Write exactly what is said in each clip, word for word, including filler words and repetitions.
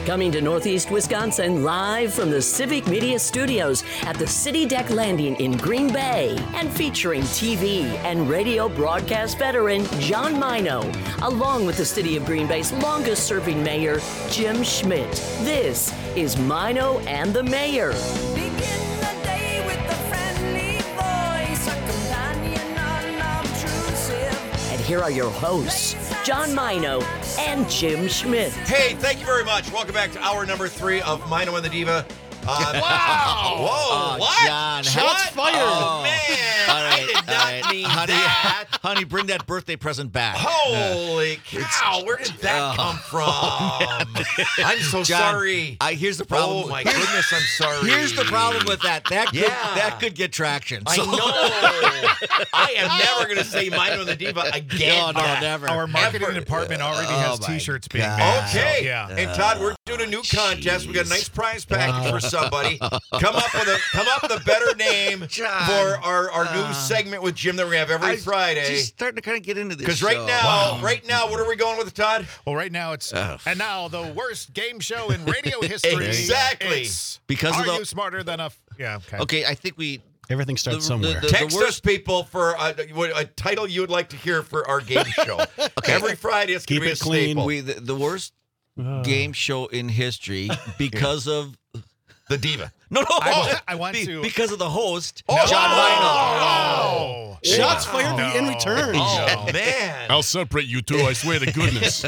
Coming to Northeast Wisconsin live from the Civic Media Studios at the City Deck Landing in Green Bay and featuring T V and radio broadcast veteran John Mino, along with the City of Green Bay's longest serving mayor, Jim Schmidt. This is Mino and the Mayor. Begin the day with a friendly voice, a companion unobtrusive. And here are your hosts, John Mino and Jim Schmidt. Hey, thank you very much. Welcome back to hour number three of Mino and the Diva. Uh, Wow! Whoa! Oh, what? John, Shots what? fired! Oh. Man, All right, I did all not right. mean honey, that. honey, bring that birthday present back. Holy cow! Where did that Oh, come from? I'm so John, sorry. I, here's the problem. Oh my Here's- goodness, I'm sorry. Here's the problem with that. That could, Yeah. that could get traction. I So- know. I am never going to say Mino and the Diva again. No, no, Matt. never. Our marketing Ever. department already Oh, has my T-shirts being God. made. Okay. So, yeah. And Todd, we're doing a new contest. We got a nice prize package for somebody. Come up with a come up with a better name John, for our, our new uh, segment with Jim that we're gonna have every I'm Friday. just starting to kind of get into this. Because right show. now, right now, what are we going with, Todd? Well, right now it's Ugh. and now the worst game show in radio history. Exactly. It's, Because of are the- you smarter than a? F- yeah. Okay. Okay, I think we. Everything starts The- somewhere. the- the- Text worst- us, people, for a, a title you would like to hear for our game show. Every Friday, it's going Keep to be it a clean. staple. We the, the worst Uh. game show in history because of The Diva. no no I want- I want be- to- because of the host Oh! John Mino. Oh. Shots Wow. fired No. in return. Oh, man. I'll separate you two, I swear to goodness.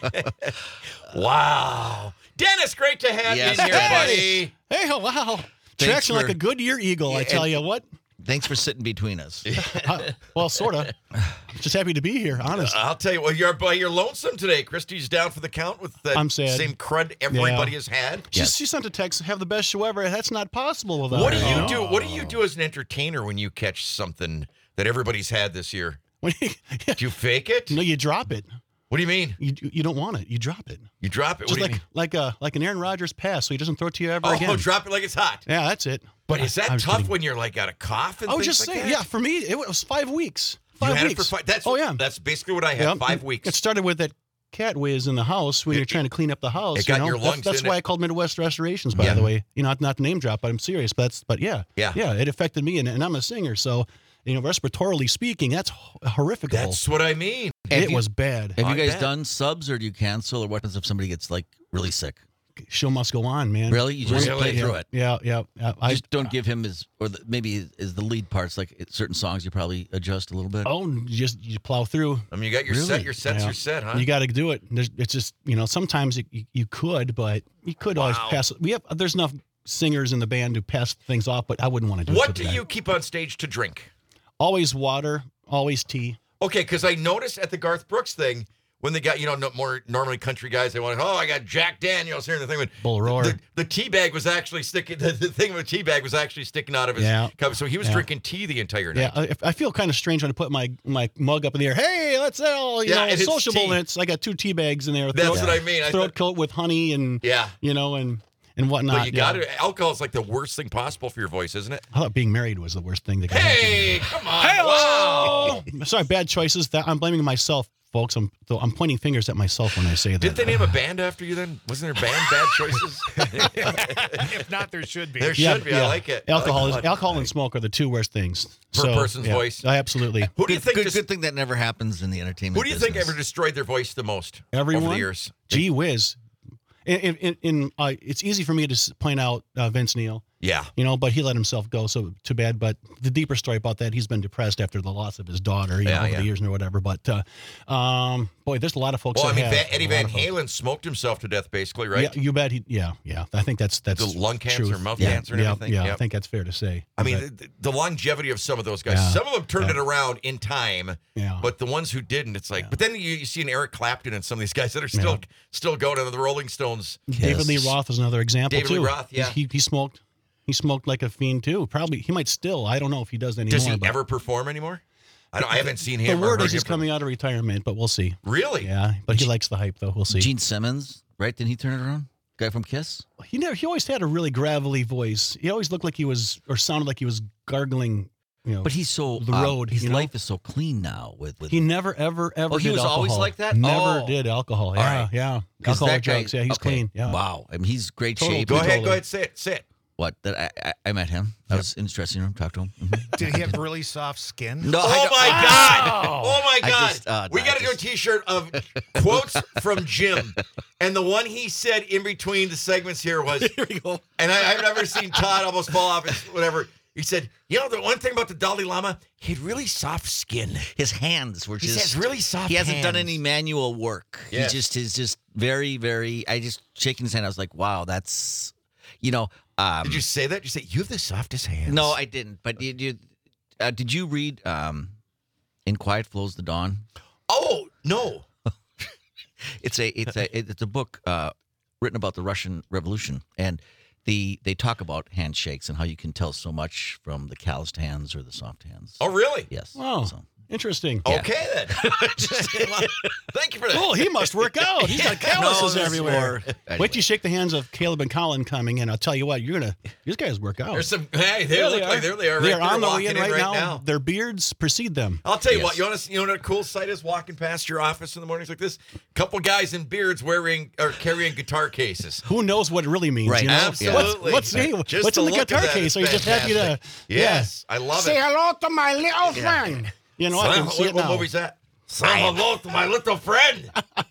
Wow. Dennis, great to have Yes, you in here, Dennis. buddy. Hey, oh, wow. Thanks Traction like for- a Goodyear Eagle, I Yeah, tell and- you what. Thanks for sitting between us. Uh, well, sort of. Just happy to be here, honest. I'll tell you what, you're, but you're lonesome today. Christy's down for the count with the I'm sad. same crud everybody has had. She, Yes. she sent a text, have the best show ever. That's not possible without What do her, you know? do? What do you do as an entertainer when you catch something that everybody's had this year? When you, Do you fake it? no, you drop it. What do you mean? You you don't want it. You drop it. You drop it? Just what do like you mean? like a like an Aaron Rodgers pass, so he doesn't throw it to you ever Oh, again. drop it like it's hot. Yeah, that's it. But is that I was tough kidding. when you're like got a cough and I was things just like saying, that? yeah. For me, it was five weeks. You Five had weeks. it for five. That's oh what- yeah. That's basically what I had. Yep. Five It- weeks. It started with that cat whiz in the house when It- you're trying to clean up the house. it got you know? your That's- lungs That's, in why it. I called Midwest Restorations, by Yeah. the way. You know, not, not the name drop, but I'm serious. But that's but yeah, Yeah. yeah. It affected me, and, and I'm a singer, so you know, respiratorily speaking, that's h- horrific. That's what I mean. Have It you- was bad. Have I you guys bet. done subs or do you cancel or what happens if somebody gets like really sick? Show must go on, man. Really? You just Really? play Yeah, through it. Yeah, yeah. yeah. I Just don't give him his or the, maybe is the lead parts like certain songs you probably adjust a little bit. Oh, you just you plow through. I mean, you got your Really? set. Your set's Yeah. your set, huh? You got to do it. There's, it's just you know sometimes it, you, you could, but you could always Wow. pass. We have there's enough singers in the band who pass things off, but I wouldn't want to do it. what to do the guy. you keep on stage to drink? Always water, always tea. Okay, because I noticed at the Garth Brooks thing when they got, you know, no, more normally country guys, they wanted, oh, I got Jack Daniels here. And the thing with Bull Roar. the, the tea bag was actually sticking, the, the thing with the tea bag was actually sticking out of his Yeah. cup. So he was Yeah. drinking tea the entire night. Yeah, I, I feel kind of strange when I put my my mug up in the air. Hey, let's all you Yeah, know and it's sociable. tea. And it's I got two tea bags in there. That's throat, what I mean. I throat thought- coat with honey and Yeah. you know and and whatnot. But you yeah. got to, alcohol is like the worst thing possible for your voice, isn't it? I thought being married was the worst thing that could happen. Hey, come on. Wow. Sorry, bad choices. That I'm blaming myself, folks. I'm so I'm pointing fingers at myself when I say that. Didn't they name a band after you then? Wasn't there a band, Bad Choices? If not, there should be. There should be. I like it. I Alcohol, like is, it. alcohol and smoke are the two worst things For a person's yeah, voice. Absolutely. Who do you Good, think good, just- good thing that never happens in the entertainment Who do you think business. ever destroyed their voice the most Everyone. over the years? Gee whiz. In, in, in, in uh, it's easy for me to s- point out uh, Vince Neil. Yeah. You know, but he let himself go, so too bad. But the deeper story about that, he's been depressed after the loss of his daughter, you Yeah, know, over yeah. the years or whatever. But uh, um, boy, there's a lot of folks. Well, I that mean, have, Va- Eddie a lot Van of folks. Halen smoked himself to death, basically, right? Yeah, you bet. He, yeah, yeah. I think that's that's The lung cancer, truth. mouth yeah, cancer and yeah, everything? Yeah, I Yep. think that's fair to say. I mean, But- the, the longevity of some of those guys. Yeah. Some of them turned Yeah. it around in time, Yeah. but the ones who didn't, it's like. Yeah. But then you, you see an Eric Clapton and some of these guys that are still Yeah. still going. And the Rolling Stones. David Lee Roth is another example David Lee too. Roth, yeah. he, he smoked. He smoked like a fiend too. Probably he might still. I don't know if he does anymore. Does he but ever perform anymore? I don't. I haven't seen The him. or word heard is he's him. coming out of retirement, but we'll see. Really? Yeah, but he likes the hype though. We'll see. Gene Simmons, right? Didn't he turn it around? Guy from Kiss? He never. He always had a really gravelly voice. He always looked like he was, or sounded like he was gargling you know, But he's so the um, road. his you know? life is so clean now. With, with He never, ever, ever. Oh, he did was always alcohol. like that? Never Oh. did alcohol. Yeah, right. yeah. 'cause Alcohol that guy- drugs. Yeah, he's okay. clean. Yeah. Wow. I mean, he's great Total shape. Go ahead, Totally. go ahead, say it, say it. What? That I, I I met him. I was in the dressing room, talked to him. Mhm. Did he have really soft skin? No, I Oh don't- my God! Oh my I God! just, uh, we no, got I to do a just- T-shirt of quotes from Jim, and the one he said in between the segments here was, Here we go. and I, I've never seen Todd almost fall off his whatever. He said, "You know, the one thing about the Dalai Lama, he had really soft skin. His hands were He just has really soft. He hasn't done hands." any manual work. Yes. He just is just very, very. I just shaking his hand. I was like, wow, that's, you know. Um, Did you say that? Did you say you have the softest hands? No, I didn't. But did you? Uh, did you read um, "In Quiet Flows the Dawn"? Oh no! It's a it's a it's a book uh, written about the Russian Revolution, and the they talk about handshakes and how you can tell so much from the calloused hands or the soft hands. Oh really? Yes. Wow. So, Interesting. Okay then. Thank you for that. Oh, he must work out. He's got No, calluses this is everywhere. more- Wait till you shake the hands of Caleb and Colin coming in. I'll tell you what, you're gonna. These guys work out. There's some. Hey, they There look like there they are. They right are on there, the way walking in in right, right now. now. Their beards precede them. I'll tell you Yes. what. You want to, you know what a cool sight is? Walking past your office in the mornings like this, couple guys in beards wearing or carrying guitar cases. Who knows what it really means? Right. You know? Absolutely. What's, what's, hey, Just what's to in the look at guitar that case? is Are you just happy to? fantastic. Yes, I love Say it. hello to my little friend. You know, I Son, can see what, it what now. movie's that? Say hello to my little friend.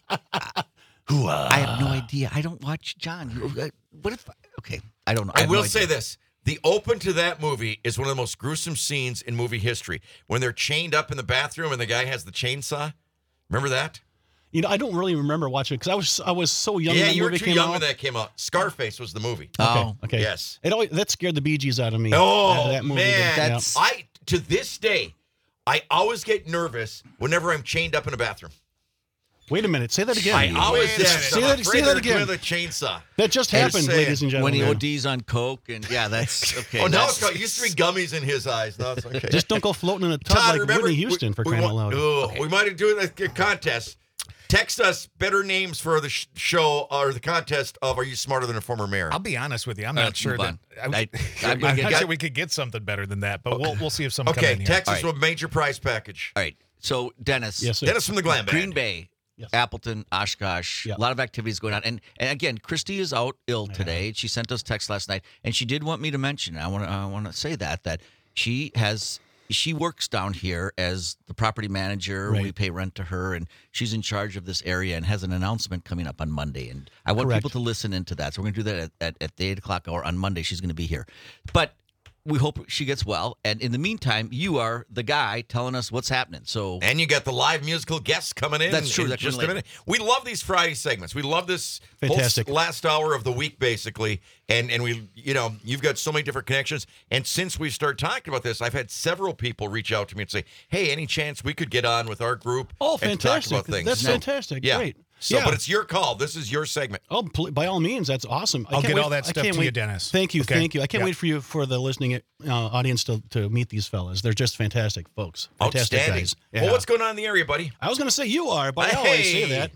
I have no idea. I don't watch John. You- uh, What if? Okay, I don't know. I, have will no say idea. this. The open to that movie is one of the most gruesome scenes in movie history. When they're chained up in the bathroom and the guy has the chainsaw. Remember that? You know, I don't really remember watching it because I was I was so young yeah, when that you were movie too came young out. when that came out. Scarface was the movie. Oh, Okay. Yes. It always, that scared the Bee Gees out of me. Oh, uh, that movie man. did. Yeah. That's- I to this day, I always get nervous whenever I'm chained up in a bathroom. Wait a minute. Say that again. I always Wait a am. minute. Say I'm that- afraid say that they're again. doing the chainsaw. That just Just happened, saying. ladies and when gentlemen. he O Ds on coke, and yeah, that's okay. oh, now that's- it's called, it used to be gummies in his eyes. No, it's okay. Just don't go floating in a tub Todd, like remember, Whitney Houston we, for we crying out want- loud. oh, We might have do a, a contest. Text us better names for the sh- show or the contest of Are You Smarter Than a Former Mayor? I'll be honest with you. I'm Uh, not let's sure move that on. I, I- I'm I'm gonna not get- sure we could get something better than that, but we'll we'll see if some come Okay, in here. text us All right. with major prize package. All right. So Dennis, Yes, sir. Dennis from the Glam Green Band. Bay, Yes. Appleton, Oshkosh, Yeah. a lot of activities going on. And and again, Christy is out ill today. She sent us text last night, and she did want me to mention. I want to I want to say that that she has she works down here as the property manager. Right. We pay rent to her, and she's in charge of this area and has an announcement coming up on Monday. And I want Correct. people to listen into that. So we're going to do that at, at, at the eight o'clock hour on Monday. She's going to be here, but. We hope she gets well. And in the meantime, you are the guy telling us what's happening. So And you got the live musical guests coming in. That's true. in That just can a later. minute. We love these Friday segments. We love this whole Fantastic. s- last hour of the week, basically. And and we, you know, you've got so many different connections. And since we started talking about this, I've had several people reach out to me and say, "Hey, any chance we could get on with our group Oh, and talk fantastic. about things?" That's So, fantastic. Yeah. Great. So, Yeah. but it's your call. This is your segment. Oh, pl- by all means, that's awesome. I I'll can't get wait- all that I stuff can't to wait- you, Dennis. Thank you, Okay. thank you. I can't Yeah. wait for you for the listening uh, audience to, to meet these fellas. They're just fantastic folks. Fantastic Outstanding. guys. Well, Yeah. what's going on in the area, buddy? I was going to say you are, but I always say Hey. that.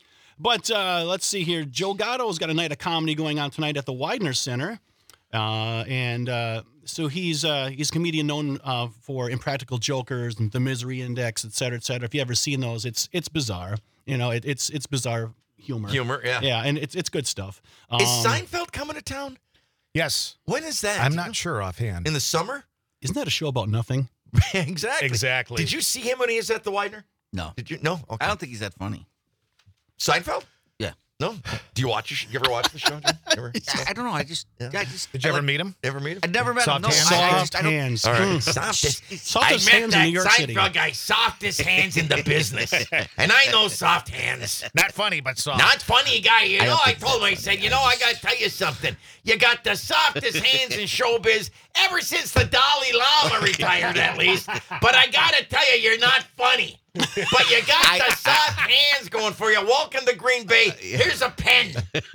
But uh, let's see here. Joe Gatto's got a night of comedy going on tonight at the Widener Center. Uh, and uh, so he's uh, he's a comedian known uh, for Impractical Jokers and The Misery Index, et cetera, et cetera. If you ever seen those, it's it's bizarre. You know, it, it's it's bizarre humor. Humor, yeah. Yeah, and it's it's good stuff. Um, Is Seinfeld coming to town? Yes, When is that? I'm Do you know? not sure offhand. In the summer? Isn't that a show about nothing? exactly. Exactly. Did you see him when he was at the Widener? no, Did you? No. Okay. I don't think he's that funny. Seinfeld? Yeah. No. Do you watch? You ever watch the show? Jim? You ever, I, I don't know. I just, I just. Did you I ever like- meet him? ever meet him? I never met him. Soft No, hands? I, I Soft just, I don't. hands. All right. Mm. Softest. Softest hands in New York City. guy, softest hands in the business. And I know soft hands. Not funny, but soft. Not funny guy. You I know, don't I think told him, I said, you know, I got to tell you something. You got the softest hands in showbiz ever since the Dalai Lama retired, at least. But I got to tell you, you're not funny. But you got I- the soft hands going for you. Welcome to Green Bay. Here's a pen.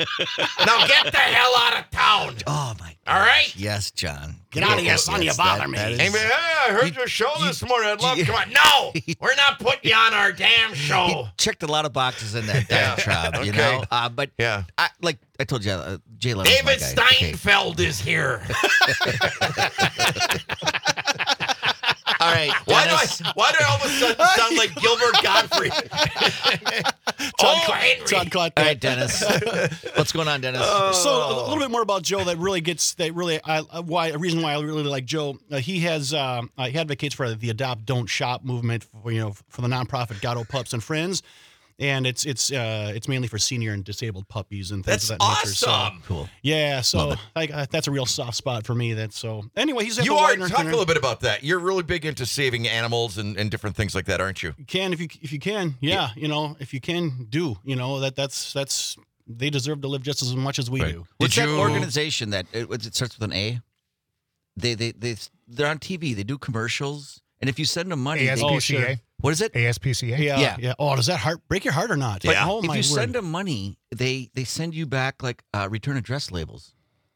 Now get the hell out of town. Oh my. All right? Yes, John. Get out of here, son, you Yes, bother that- me. that is- Hey, man, hey, I heard your show this morning. I'd love to come on. No, we're not putting you on our damn He show. checked a lot of boxes in that Yeah. diatribe, you Okay. know. Uh, but Yeah. I, like I told you, uh, Jay Leno's my David guy. Okay. Steinfeld is here. All right, Why do Dennis. I? Why do I all of a sudden sound like Gilbert Godfrey? oh, Henry. Todd caught All that. right, Dennis. What's going on, Dennis? So a little bit more about Joe that really gets that really I, I- why a reason why I really like Joe. Uh, he has um, uh, he advocates for the Adopt Don't Shop movement for you know for the nonprofit Gatto Pups and Friends, and it's it's uh, it's mainly for senior and disabled puppies and things That's of that nature. So, awesome. Cool. yeah, so like uh, that's a real soft spot for me. That's so. Anyway, he's at You the are Widener talk a Center. little bit about that. You're really big into saving animals and, and different things like that, aren't you? Can if you if you can, yeah, you know if you can do you know that that's that's they deserve to live just as much as we Right. do. What's Did that you- organization that it, it starts with an A? They they they they're on T V. They do commercials, and if you send them money, they, Oh, A S P C A. sure. what is it? A S P C A. Yeah, Yeah. yeah, Oh, does that heart break your heart or not? Yeah. Oh if my you word. send them money, they they send you back like uh, return address labels.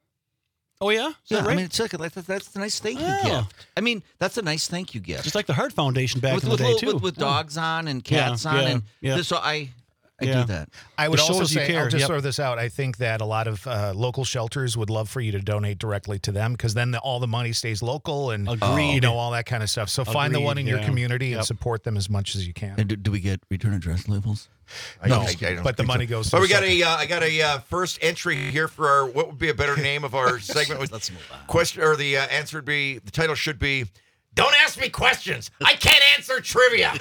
Oh yeah, is Yeah, that right? I mean, it's like that's, that's a nice thank you Oh. gift. I mean, that's a nice thank you gift. Just like the Heart Foundation back with, in the with, day little- too. with, with Yeah. dogs on and Yeah, cats on, yeah, and yeah. so I I Yeah. do that. I would It also shows you say, care, I'll just yep. throw this out. I think that a lot of uh, local shelters would love for you to donate directly to them because then the, all the money stays local and Agreed. you know all that kind of stuff. So find the Agreed, one in your yeah. community and Yep. support them as much as you can. And do, do we get return address labels? No, I- I don't but the think money so. goes. But to we got the a, uh, I got a uh, first entry here for our. What would be a better name of our segment? With Let's move on. question or the uh, answer would be the title should be. Don't ask me questions. I can't answer trivia.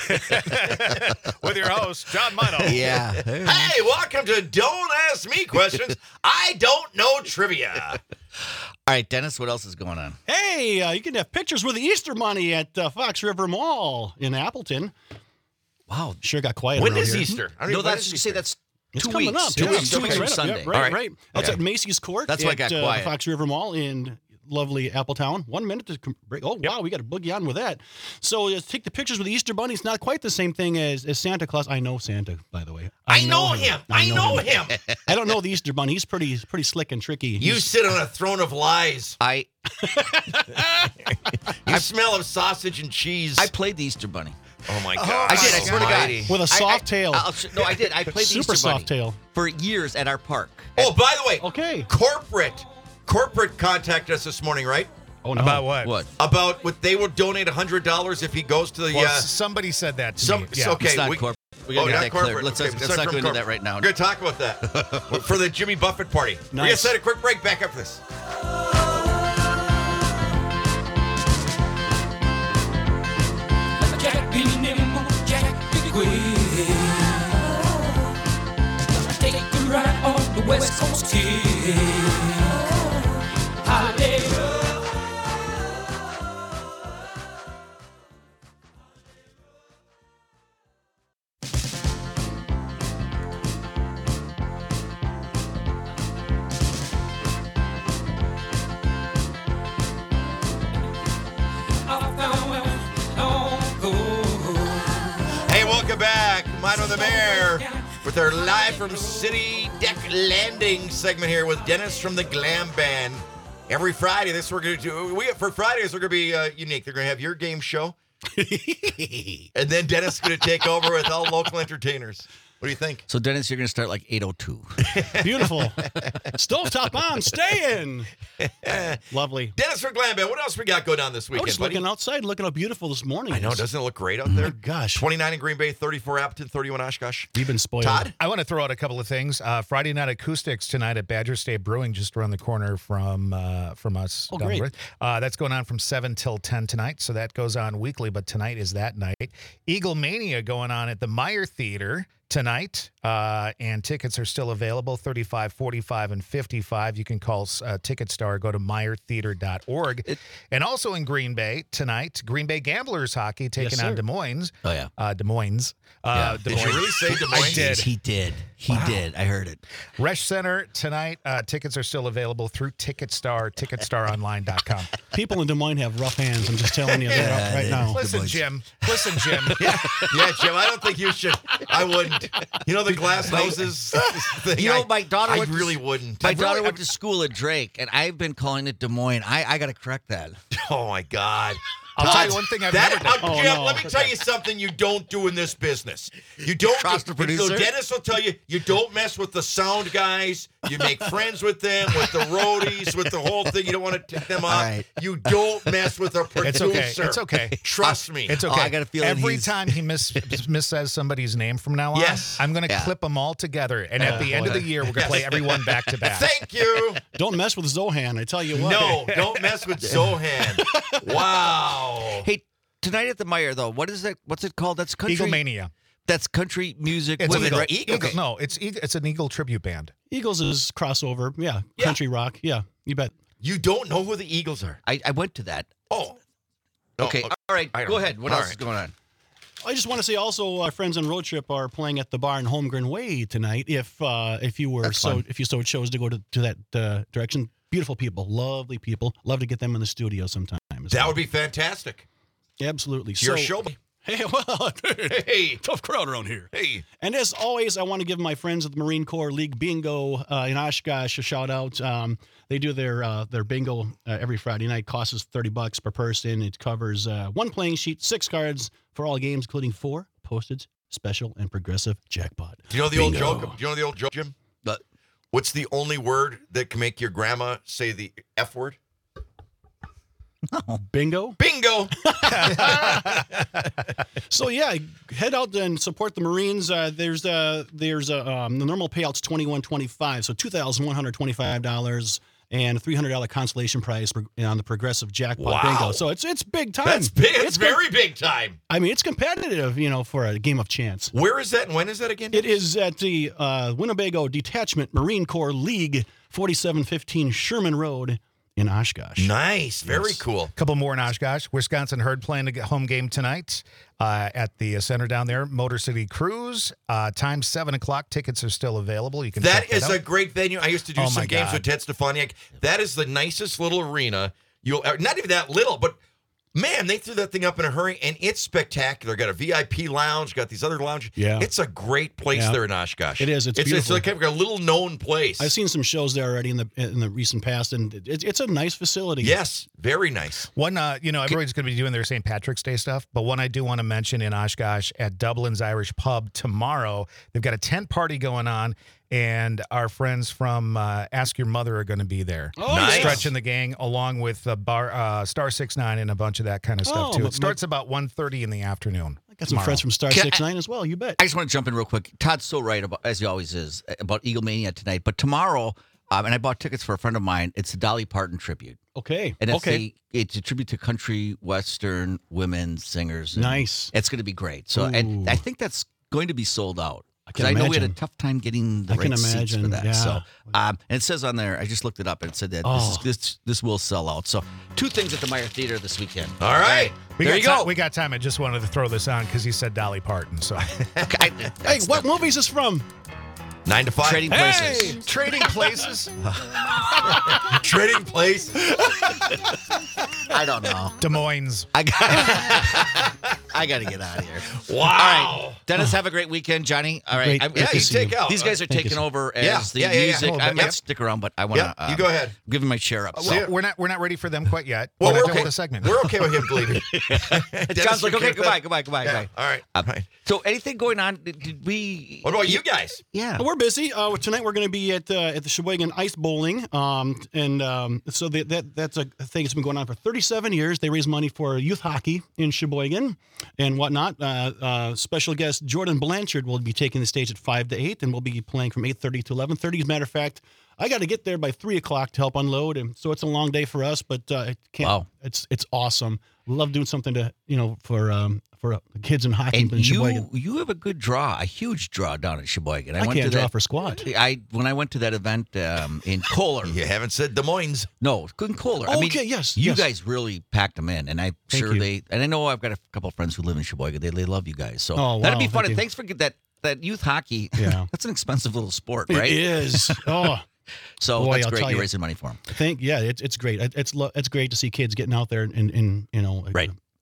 with your host John Mino. Yeah. Hey, welcome to Don't Ask Me Questions. I don't know trivia. All right, Dennis. What else is going on? Hey, uh, you can have pictures with the Easter Bunny at uh, Fox River Mall in Appleton. Wow. Sure got quiet. When around is here. Easter? I don't No, even- when that's is you say Easter? that's It's two coming weeks. up. Two yeah, weeks. two Two weeks right from up. Sunday. Yep, right, All right. right. That's Okay. at Macy's Court. That's why I at, got uh, quiet. Fox River Mall in lovely Appletown. One minute to com- break. Oh, wow, we got to boogie on with that. So uh, take the pictures with the Easter Bunny. It's not quite the same thing as, as Santa Claus. I know Santa, by the way. I know him. I know him. I don't know the Easter Bunny. He's pretty pretty slick and tricky. You He's- sit on a throne of lies. I You smell of sausage and cheese. I played the Easter Bunny. oh my God. I did. I swear to God. Almighty. with a I- soft I- tail. I'll sh- no, I did. I played the Super Easter Bunny soft tail. for years at our park. Oh, by the way, Okay. corporate, corporate contacted us this morning, right? Oh, no. About what? What? About what they will donate one hundred dollars if he goes to the. Well, uh, somebody said that to some, me. Yeah. Okay, It's not we, corporate. We oh, gotta not get that clear. corporate. Let's, Okay, let's aside not from go into corporate. that right now. We're going to talk about that for the Jimmy Buffett party. We're going to Nice. set a quick break back after this. Jack be nimble, Jack be quick. Take a ride on the West Coast Kid. Holiday road. I found where I don't go. Hey, welcome back. Mino the Mayor with our live from City Deck Landing segment here with Dennis from the Glam Band. Every Friday, this we're going to do. We for Fridays, we're going to be uh, unique. They're going to have your game show, and then Dennis is going to take over with all local entertainers. What do you think? So, Dennis, you're going to start like eight oh two. Beautiful. Stovetop on, staying. Lovely. Dennis from Glam Band. What else we got going on this I weekend, was just buddy? looking outside, looking how beautiful this morning I know, is. doesn't it look great out there? Gosh, twenty-nine in Green Bay, thirty-four Appleton, thirty-one Oshkosh. we've been spoiled. Todd? I want to throw out a couple of things. Uh, Friday night acoustics tonight at Badger State Brewing, just around the corner from uh, from us. Oh, down the great. road. Uh, that's going on from seven till ten tonight. So that goes on weekly, but tonight is that night. Eagle Mania going on at the Meyer Theater tonight, uh, and tickets are still available, thirty-five, forty-five, and fifty-five. You can call uh, TicketStar, go to meyer theater dot org. And also in Green Bay tonight, Green Bay Gamblers Hockey taking Yes, on sir. Des Moines. Oh, yeah. Uh, Des Moines. Uh, Des Did you Moines. really say Des I Moines? did. He did. He did. I heard it. Resch Center tonight. Uh, tickets are still available through TicketStar, ticketstar online dot com. People in Des Moines have rough hands. I'm just telling you that right now. Listen, Jim. Listen, Jim. Yeah, Jim, I don't think you should. I wouldn't. You know the glass houses thing? You know, I- my daughter I went to- really wouldn't. My I daughter really- went to school at Drake, and I've been calling it Des Moines. I, I got to correct that. Oh, my God. I'll tell Todd, you one thing I've that, never done. uh, Oh, Jim, no. let me tell you something you don't do in this business. You don't. Trust the So producer? Dennis will tell you, you don't mess with the sound guys. You make friends with them, with the roadies, with the whole thing. You don't want to take them off. right. You don't mess with a producer. It's okay. It's okay. Trust me. It's Oh, okay. I got a feeling Every he's- time he mis missays somebody's name from now on, Yes. I'm going to Yeah. clip them all together, and at the end of the year, we're going to play everyone back to back. Thank you. Don't mess with Zohan. I tell you what. No, don't mess with Zohan. Wow. Hey, tonight at the Meyer though, what is that? What's it called? That's country. Eagle Mania. That's country music. It's women, Eagle. right? Eagle. Eagle. No, it's Eagle, it's an Eagle tribute band. Eagles is crossover. Yeah. Yeah. Country rock. Yeah. You bet. You don't know who the Eagles are. I, I went to that. Oh. No, Okay, look, all right. I don't Go know. ahead. What All else right. is going on? I just want to say also, our friends on Road Trip are playing at the bar in Holmgren Way tonight. If uh, if you were That's so fun. if you so chose to go to, to that uh, direction, beautiful people, lovely people. Love to get them in the studio sometime. as That well. would be fantastic. Absolutely. Your so, show. Hey, well, Hey. tough crowd around here. Hey. And as always, I want to give my friends at the Marine Corps League Bingo uh, in Oshkosh a shout out. Um, they do their uh, their bingo uh, every Friday night. Costs us thirty bucks per person. It covers uh, one playing sheet, six cards for all games, including four postage, special, and progressive jackpot. Do you know the old Bingo. joke? Do you know the old joke, Jim? But What's the only word that can make your grandma say the F word? Bingo. Bingo. So yeah, head out and support the Marines. Uh, there's uh, there's a um, the normal payout's twenty one twenty five, so two thousand one hundred twenty five dollars. And a three hundred dollars consolation prize pro- on the progressive jackpot Wow. bingo. So it's it's big time. That's big. It's, It's com- very big time. I mean, it's competitive, you know, for a game of chance. Where is that and when is that again? It is at the uh, Winnebago Detachment Marine Corps League, forty-seven fifteen Sherman Road in Oshkosh. Nice. Very Yes. cool. A couple more in Oshkosh. Wisconsin Herd playing a home game tonight uh, at the center down there, Motor City Cruise. Uh, time seven o'clock. Tickets are still available. You can. That check is out. a great venue. I used to do Oh, some my games God. with Ted Stefaniak. That is the nicest little arena. You'll uh, not even that little, but man, they threw that thing up in a hurry, and it's spectacular. Got a V I P lounge, got these other lounges. Yeah. It's a great place Yeah. there in Oshkosh. It is. It's it's, beautiful. like a little known place. I've seen some shows there already in the in the recent past, and it, it's a nice facility. Yes, very nice. One, uh, you know, everybody's going to be doing their Saint Patrick's Day stuff, but one I do want to mention in Oshkosh at Dublin's Irish Pub tomorrow, they've got a tent party going on, and our friends from uh, Ask Your Mother are going to be there. Oh, Nice. yes. Stretching the gang along with uh, bar, uh, Star six nine and a bunch of that kind of stuff, Oh, too. but- It starts about one thirty in the afternoon. I got some tomorrow. friends from Star Can I- six nine as well. You bet. I just want to jump in real quick. Todd's so right about, as he always is, about Eagle Mania tonight. But tomorrow, um, and I bought tickets for a friend of mine. It's a Dolly Parton tribute, Okay. and it's okay. a it's a tribute to country western women singers. and Nice. It's going to be great. So, and Ooh. I think that's going to be sold out. I can Because I know we had a imagine. tough time getting the I right can seats for imagine, that. yeah. So, um, and it says on there, I just looked it up, and it said that this, is, Oh. this this will sell out. So, two things at the Meyer Theater this weekend. All right. We There got you ti- go. We got time. I just wanted to throw this on because he said Dolly Parton. So Okay, Hey, that's what the- movie is this from? Nine to five. Trading places. Hey, trading places. Trading place. I don't know. Des Moines. I got. I got to get out of here. Wow. All right, Dennis, have a great weekend, Johnny. All right, Great. I'm- Yeah, to you see take you. out. these guys are Thank you, taking sir. over as Yeah, the yeah, yeah, yeah. music. Oh, I yep. might stick around, but I want Yeah, to. Uh, you go ahead. Give my share up. Well, So. we're not we're not ready for them quite yet. Well, We're we're done okay. with the segment. We're okay with him bleeding. John's like, okay, goodbye, goodbye, goodbye, Yeah, goodbye. all right. Uh, All right. So, anything going on? Did, did we? What about you guys? Yeah. Well, we're busy. Uh, tonight we're going to be at uh, at the Sheboygan Ice Bowling, um, and um, so the, that that's a thing that's been going on for thirty-seven years. They raise money for youth hockey in Sheboygan and whatnot. Uh, uh, special guest Jordan Blanchard will be taking the stage at five to eight, and we'll be playing from eight thirty to eleven thirty. As a matter of fact, I got to get there by three o'clock to help unload, and so it's a long day for us. But uh, it can't. Wow. It's it's awesome. Love doing something to you know for um, for uh, the kids in hockey And in you, Sheboygan. you have a good draw, a huge draw down at Sheboygan. I, I went can't to draw that, for squat. I when I went to that event um, in Kohler. You haven't said Des Moines. No, in Kohler. I mean, Okay, yes, You yes. guys really packed them in, and I'm Thank sure you. they. And I know I've got a couple of friends who live in Sheboygan. They they love you guys, so Oh, that'd wow, be fun. thank And you. thanks for that that youth hockey. Yeah. That's an expensive little sport, right? It is. Oh. So Boy, that's I'll great. tell You're you. raising money for them. I think yeah, it's it's great. It- It's lo- it's great to see kids getting out there and, and you know Right.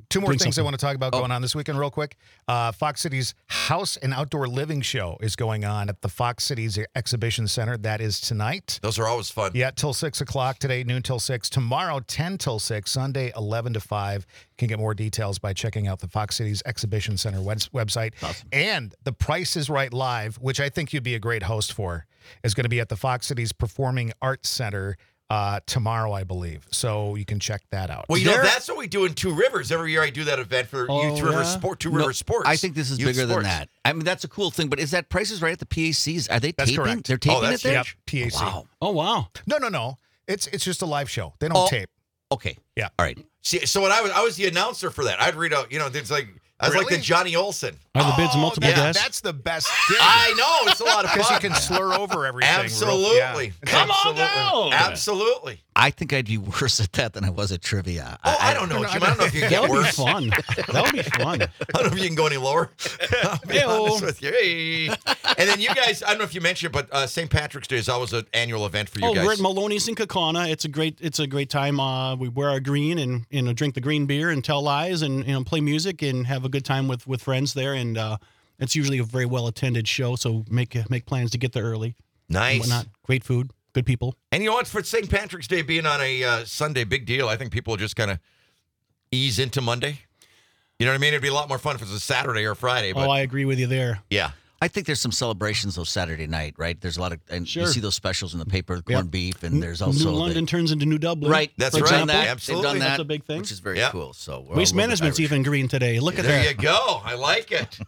Two more doing things I something. want to talk about Oh. going on this weekend, real quick. Uh, Fox City's House and Outdoor Living Show is going on at the Fox Cities Exhibition Center. That is tonight. Those are always fun. Yeah, till six o'clock today, noon till six. Tomorrow, ten till six. Sunday, eleven to five. You can get more details by checking out the Fox Cities Exhibition Center web- website. And the Price is Right Live, which I think you'd be a great host for, is going to be at the Fox Cities Performing Arts Center uh, tomorrow, I believe. So you can check that out. Well, you know, There- that's what we do in Two Rivers. Every year I do that event for Oh, Youth River yeah? Sport, Two No, River Sports. I think this is Youth bigger sports. than that. I mean, that's a cool thing, but is that prices right at the P A Cs? Are they That's taping? correct. They're taping Oh, that's it there? Yep, P A C. Wow. Oh, wow. No, no, no. It's it's just a live show. They don't Oh. tape. Okay. Yeah. All right. See, so when I was, I was the announcer for that. I'd read out, you know, it's like I was like Really? the Johnny Olsen. Are the bids Oh, multiple that- guests? That's the best gig. I know it's a lot of Because fun. you can slur over everything. real- Absolutely. yeah. Come on Absolutely. down. Absolutely. I think I'd be worse at that than I was at trivia. Oh, I, don't know, no, Jim. I I don't know if you can That get would be worse. fun. That would be fun. I don't know if you can go any lower. I'll be Hey-o. honest with you. Hey. And then you guys, I don't know if you mentioned, but uh, Saint Patrick's Day is always an annual event for you Oh, guys. we're at Maloney's in Kaukauna. It's a great, it's a great time. Uh, we wear our green and you know drink the green beer and tell lies and you know play music and have a good time with, with friends there. And uh, it's usually a very well attended show. So make make plans to get there early. And Nice. whatnot. Great food, good people. And you know what? For Saint Patrick's Day being on a uh, Sunday, big deal. I think people will just kind of ease into Monday. You know what I mean? It'd be a lot more fun if it was a Saturday or Friday. But Oh, I agree with you there. yeah. I think there's some celebrations though Saturday night, right? There's a lot of, and Sure. you see those specials in the paper, corned Yep. beef, and there's also New London turns into New Dublin. right. That's they've right. Done that. Absolutely. They've done that. That's a big thing. which is very Yep. cool. So we're all Waste a little bit management's Irish. even green today. Look at There that. you go. I like it.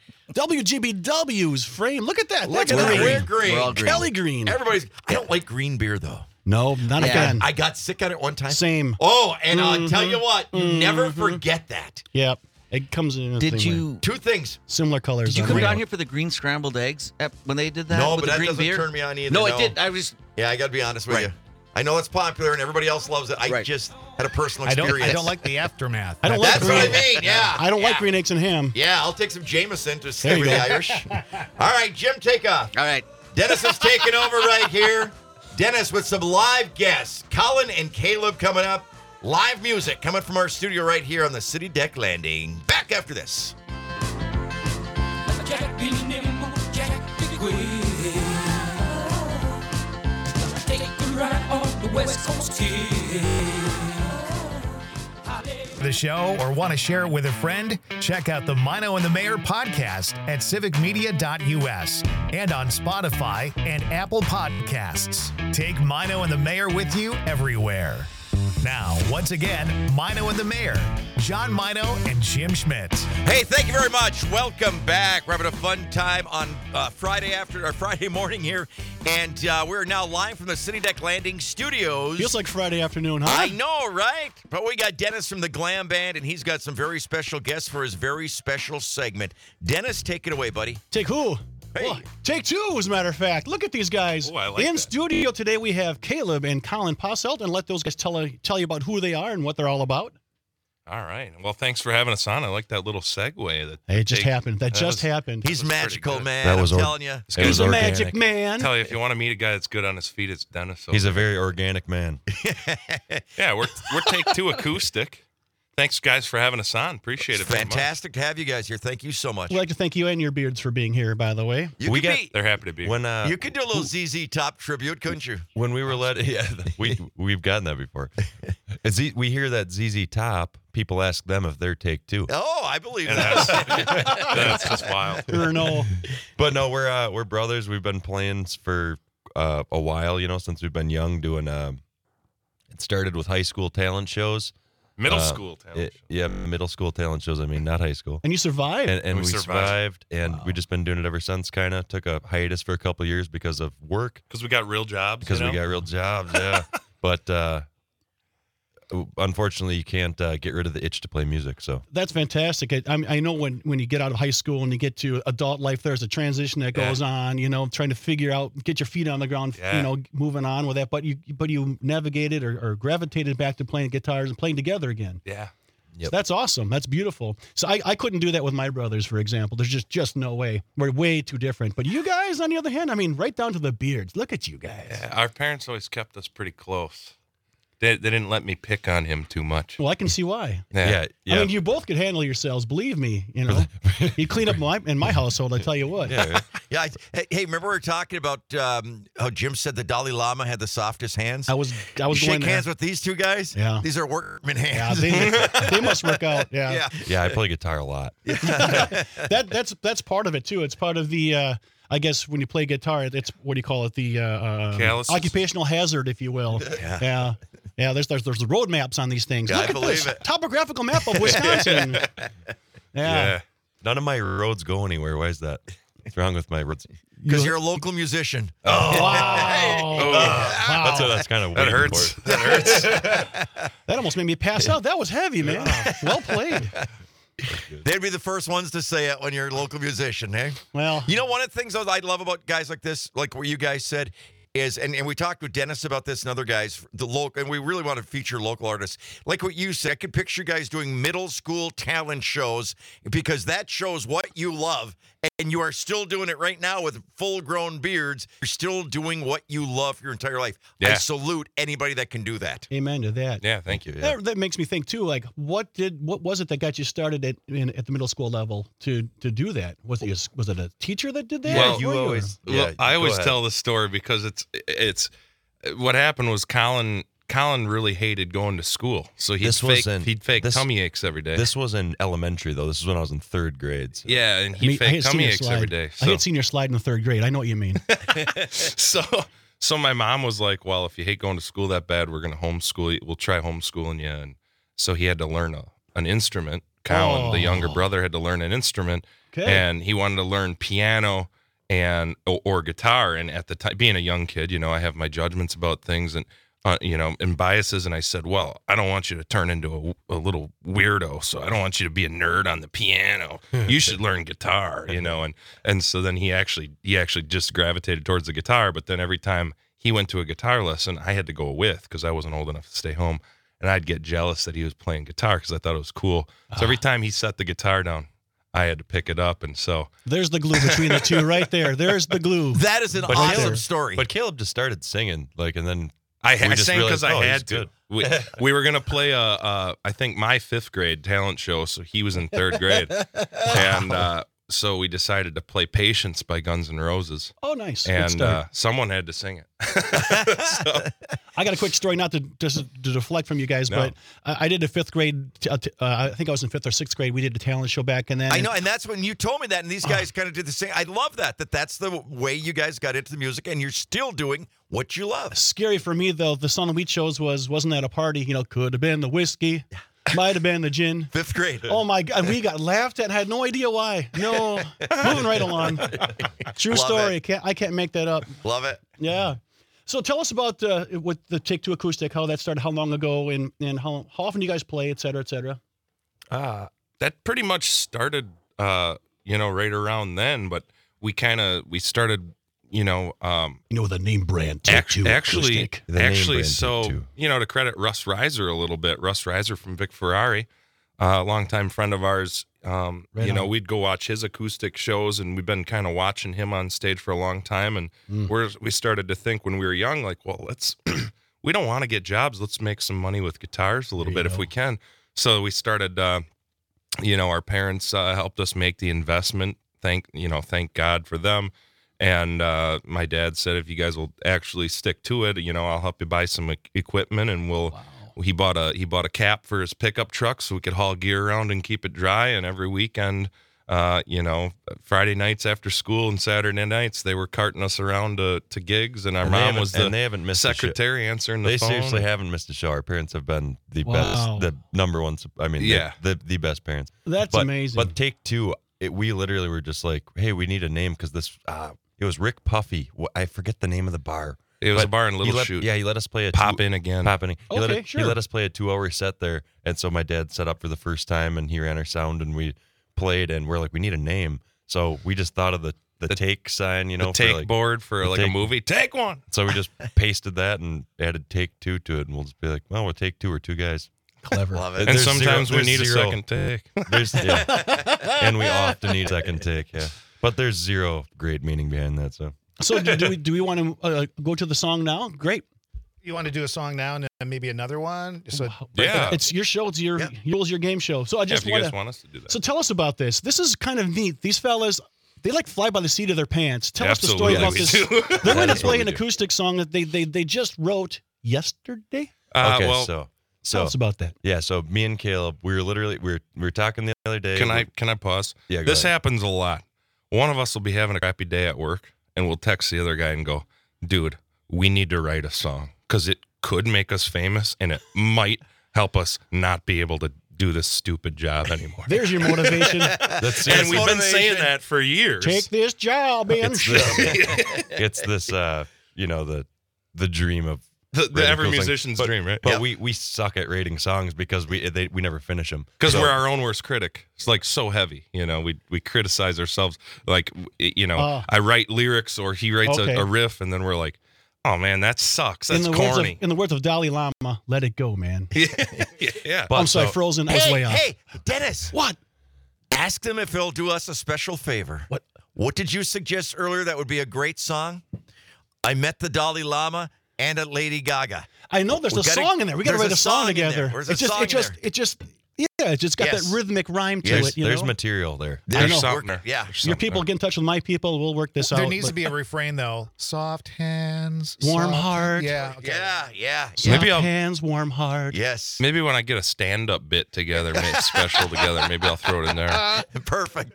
W G B W's frame. Look at that. Look That's at that. green. We're green. We're all green. Kelly green. Everybody's. I don't like green beer though. No, not a Yeah. fan. I got sick on it one time. Same. Oh, and I'll tell Mm-hmm. you what, you never forget that. Yep. It comes in. a Did thing with you Two things. similar colors? did you on come it. down here for the green scrambled eggs at, when they did that? No, with but the that green doesn't beer? turn me on either, No, no. it did. I was. Yeah, I got to be honest with Right. you. I know it's popular and everybody else loves it. I Right. just had a personal I don't. experience. I don't like the aftermath. I don't like That's green. what I mean. Yeah. I don't yeah. like green eggs and ham. Yeah, I'll take some Jameson to There stay you with the go. Irish. All right, Jim, take off. All right. Dennis is taking over right here. Dennis with some live guests. Colin and Caleb coming up. Live music coming from our studio right here on the City Deck Landing. Back after this. Jack be nimble, Jack be quick. Take a ride on the West Coast Kid. The show or want to share it with a friend? Check out the Mino and the Mayor podcast at civic media dot U S and on Spotify and Apple Podcasts. Take Mino and the Mayor with you everywhere. Now, once again, Mino and the Mayor, John Mino and Jim Schmidt. Hey, thank you very much. Welcome back. We're having a fun time on uh, Friday after or Friday morning here, and uh, we're now live from the City Deck Landing Studios. Feels like Friday afternoon, huh? I know, right? But we got Dennis from the Glam Band, and he's got some very special guests for his very special segment. Dennis, take it away, buddy. Take who? Hey. Well, take two, as a matter of fact. Look at these guys. Oh, I like In that. studio today, we have Caleb and Colin Posselt, and let those guys tell, tell you about who they are and what they're all about. All right. Well, thanks for having us on. I like that little segue. That Hey, it just they- happened. That, that just was- happened. He's That's pretty magical, good. man. That was I'm or- telling you. It He's was a organic. magic man. Tell you, if you want to meet a guy that's good on his feet, it's Dennis. He's a over very organic man. there. Yeah, we're we're take two acoustic. Thanks, guys, for having us on. Appreciate It's it. very much. fantastic to have you guys here. Thank you so much. We'd like to thank you and your beards for being here, by the way. You We could got- be, They're happy to be. When uh, you could do a little Z Z Top tribute, couldn't you? when we were led, yeah, we we've gotten that before. It's, Z- we hear that Z Z Top. People ask them if they're take two. Oh, I believe And that. that's, that's just wild. Or no. But no, we're uh, we're brothers. We've been playing for uh, a while, you know, since we've been young. Doing uh, it started with high school talent shows. Middle Uh, school talent. It- yeah, middle school talent shows. I mean, not high school. And you survived. And, and We we, survived. survived, and we've just been doing it ever since. Kind of took a hiatus for a couple years because of work, Because we got real jobs. because you know? we got real jobs. Yeah, but uh, unfortunately, you can't uh, get rid of the itch to play music. So That's fantastic. I, I mean, I know when, when you get out of high school and you get to adult life, there's a transition that Yeah. goes on, you know, trying to figure out, get your feet on the ground, Yeah. you know, moving on with that. But you but you navigated or, or gravitated back to playing guitars and playing together again. Yeah. So that's awesome. That's beautiful. So I, I couldn't do that with my brothers, for example. There's just, just no way. We're way too different. But you guys, on the other hand, I mean, right down to the beards. Look at you guys. Yeah, our parents always kept us pretty close. They, they didn't let me pick on him too much. Well, I can see why. Yeah. Yeah, yeah. I mean, you both could handle yourselves. Believe me. You know, you clean up my in my household. I tell you what. yeah. Yeah. I, hey, hey, remember we were talking about um, how Jim said the Dalai Lama had the softest hands? I was. I was you going shake there. hands with these two guys? Yeah. These are workman Yeah, hands. they, they must work out. Yeah. Yeah. Yeah, I play guitar a lot. that that's that's part of it too. It's part of the. Uh, I guess when you play guitar, it's what do you call it? The uh, uh, Calluses? occupational hazard, if you will. Yeah. Yeah. Yeah. There's there's there's the road maps on these things. Yeah, Look I at believe this it. topographical map of Wisconsin. yeah. Yeah. None of my roads go anywhere. Why is that? What's wrong with my roads? Because you're a local musician. Wow. Oh, Wow. That's what that's kind of that hurts. That hurts. That almost made me pass out. That was heavy, man. Well played. They'd be the first ones to say it when you're a local musician, eh? Well, You know, one of the things I love about guys like this, like what you guys said, is, and, and we talked with Dennis about this and other guys, the local, and we really want to feature local artists. Like what you said, I could picture guys doing middle school talent shows because that shows what you love. And you are still doing it right now with full-grown beards. You're still doing what you love for your entire life. I Yeah. salute anybody that can do that. amen to that. Yeah, thank you. That, that makes me think too. Like, what did what was it that got you started at in, at the middle school level to to do that? Was it a, was it a teacher that did that? Well, for you or- always- Well, Yeah, I go always ahead. tell the story because it's it's what happened was Colin Colin really hated going to school, so he'd This was fake in- he'd fake this- tummy aches every day. This was in elementary, though. This is when I was in third grade. So. yeah, and I he'd mean, I fake had tummy senior aches slide. every day. I So, had senior slide in the third grade. I know what you mean. so so my mom was like, "Well, if you hate going to school that bad, we're gonna homeschool you. We'll try homeschooling you." And so he had to learn a, an instrument. Colin, Oh. the younger brother, had to learn an instrument, Okay. and he wanted to learn piano and or, or guitar. And at the time, being a young kid, you know, I have my judgments about things and uh, you know and biases. And I said, "Well, I don't want you to turn into a, a little weirdo, so I don't want you to be a nerd on the piano. You should learn guitar, you know." And and so then he actually he actually just gravitated towards the guitar. But then every time he went to a guitar lesson, I had to go with because I wasn't old enough to stay home. And I'd get jealous that he was playing guitar because I thought it was cool. So every time he set the guitar down, I had to pick it up. And so There's the glue between the two right there. There's the glue. That is an But awesome Caleb- story. But Caleb just started singing, like, and then I, We I just sang because realized, I oh, he's had to. good. We, we were gonna play a, a, I think my fifth grade talent show, so he was in third grade, and uh, so we decided to play "Patience" by Guns N' Roses, Oh, nice. Good and start. uh, someone had to sing it. so, I got a quick story, not to just to deflect from you guys, No. but I, I did a fifth grade. T- uh, t- uh, I think I was in fifth or sixth grade. We did a talent show back, and then I know, and that's when you told me that, and these guys kind of did the same. I love that, that that's the way you guys got into the music, and you're still doing what you love. Scary for me though. The Sun and Wheat shows was wasn't at a party. You know, could have been the whiskey, might have been the gin. Fifth grade. Oh my God, we got laughed at and had no idea why. No, moving right along. True Love story. it. Can't, I can't make that up. Love it. Yeah. So tell us about uh, what the Take Two acoustic, how that started, how long ago, and and how how often do you guys play, et cetera, et cetera. uh, that pretty much started, uh, you know, right around then. But we kind of we started, you know, um, You know the name brand Take Act- Two actually, acoustic. The name actually, brand so Take Two. you know, to credit Russ Reiser a little bit, Russ Reiser from Vic Ferrari, uh, a longtime friend of ours. Um, Right you know, on. we'd go watch his acoustic shows, and we've been kind of watching him on stage for a long time. And Mm. we're we started to think when we were young, like, well, let's we don't want to get jobs. Let's make some money with guitars a little There bit you if go. we can. So we started. Uh, you know, our parents uh, helped us make the investment. Thank you know, thank God for them. And uh, my dad said, if you guys will actually stick to it, you know, I'll help you buy some e- equipment, and we'll. He bought a he bought a cap for his pickup truck so we could haul gear around and keep it dry. And every weekend, uh, you know, Friday nights after school and Saturday nights, they were carting us around to, to gigs. And our And they mom haven't- was the and they haven't missed a show. secretary answering the They phone. seriously haven't missed a show. Our parents have been the Wow. best, the number one. sup- I mean, Yeah. the, the the best parents. That's but, amazing. But Take Two, it, we literally were just like, hey, we need a name because this. Uh, it was Rick Puffy. Wh- I forget the name of the bar. It was But a bar in he Little let- Chute. Yeah, he let us play a Pop two, in again. Pop in. He, let Okay, it- sure. he let us play a two-hour set there, and so my dad set up for the first time, and he ran our sound, and we played, and we're like, we need a name, so we just thought of the the, The- take sign, you know, the for take like, board for the like a take- movie. Take one. So we just pasted that and added Take Two to it, and we'll just be like, well, we'll take two or two guys. Clever. Love it. And There's sometimes zero- we need there's a zero. second take. There's yeah, and we often need second take, yeah. But there's zero great meaning behind that. So So do, do we do we want to uh, go to the song now? Great. You want to do a song now and then maybe another one? So Yeah. It's your show. It's your Yeah. yours, your game show. So I Yeah, just if you want guys to. want us to do that. So tell us about this. This is kind of neat. These fellas, they like fly by the seat of their pants. Tell Absolutely, us the story about we this. do. They're going to That's what play we an do. acoustic song that they they they just wrote yesterday. Uh, okay, well, so Tell so us about that. yeah, so me and Caleb, we were literally we were we were talking the other day. can I We- can I pause? Yeah, go This ahead. happens a lot. One of us will be having a crappy day at work, and we'll text the other guy and go, "Dude, we need to write a song because it could make us famous, and it might help us not be able to do this stupid job anymore." There's your motivation. That's and it's, we've been motivation. saying that for years. Take this job, man. it's this, it's this uh you know the the dream of the, the writing every cool songs. musician's But- dream, right? But we we suck at rating songs because we they, we never finish them Because we're our own worst critic. It's like so heavy, you know. We we criticize ourselves. Like w- you know, Oh. I write lyrics or he writes Okay. a, a riff, and then we're like, "Oh man, that sucks. in That's the words of corny." in the words of Dalai Lama, let it go, man. yeah, yeah. But I'm sorry, so- frozen. I was Hey, way off. hey, Dennis. What? Ask them if they'll do us a special favor. What? What did you suggest earlier that would be a great song? I met the Dalai Lama and a Lady Gaga. I know there's We a gotta- song in there. We got to there's write a a song, song in there. together. There's a it just, song it in just, there. it just, yeah, it just got Yes. that rhythmic rhyme to there's, it. You there's know? material there. There's I know. something there. Yeah. There's Your something people there. get in touch with my people. We'll work this There out. needs to but be a refrain though. Soft hands, Warm soft- heart. Yeah, okay. Yeah, yeah. soft Maybe I'll- hands, warm heart. Yes. Maybe when I get a stand-up bit together, make it special together, maybe I'll throw it in there. Perfect.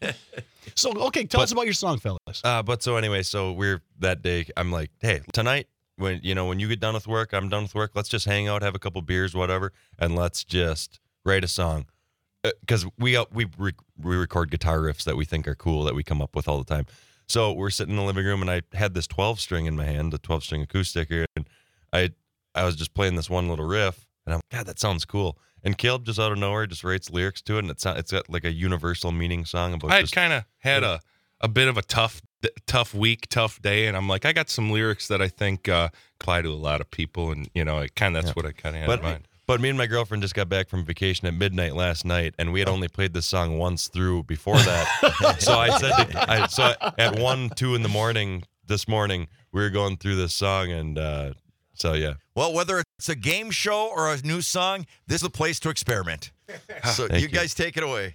So, okay, tell But- us about your song, fellas. Uh, but so anyway, so we're that day. I'm like, hey, tonight when you know when you get done with work, I'm done with work. Let's just hang out, have a couple beers, whatever, and let's just write a song. Because we uh, we re- we record guitar riffs that we think are cool that we come up with all the time. So we're sitting in the living room, and I had this twelve string in my hand, the twelve string acoustic here, and I I was just playing this one little riff, and I'm like, God, that sounds cool. And Caleb just out of nowhere just writes lyrics to it, and it's it's got like a universal meaning song about I had just kind of had a, a bit of a tough tough week, tough day, and I'm like, I got some lyrics that I think uh, apply to a lot of people, and you know, I kind of that's what I kind of had But in mind. but me and my girlfriend just got back from vacation at midnight last night, and we had only played this song once through before that. so I said, to, I, so at one, two in the morning this morning, we were going through this song, and uh, so yeah. Well, whether it's a game show or a new song, this is a place to experiment. So Thank you you. guys take it away.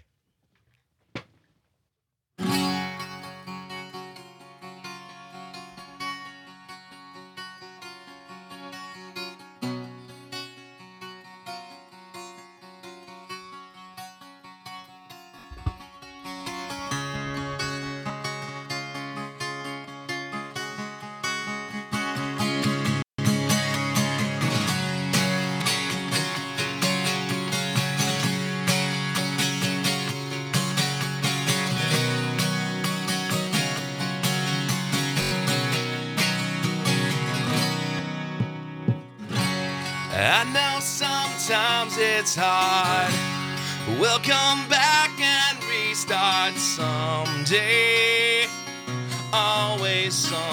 I know sometimes it's hard. We'll come back and restart someday. Always